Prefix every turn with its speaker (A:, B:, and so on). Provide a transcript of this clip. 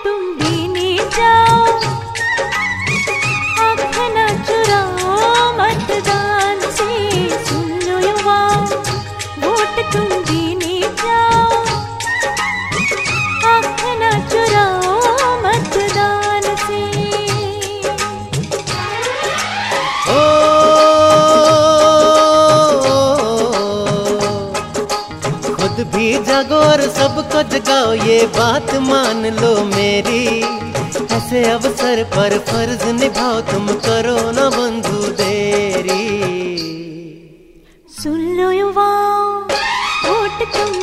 A: तुम भी नहीं जाओ, आँख न चुराओ मतदान से। सुन लो युवाओं, वोट तुम भी नहीं जाओ, आँख न चुराओ मतदान से।
B: खुद भी जागो और सबको जगाओ, ये बात मान लो मेरी। ऐसे अवसर पर फर्ज निभाओ, तुम करो न बंधु देरी।
A: सुन लो युवाओं, वोट तुम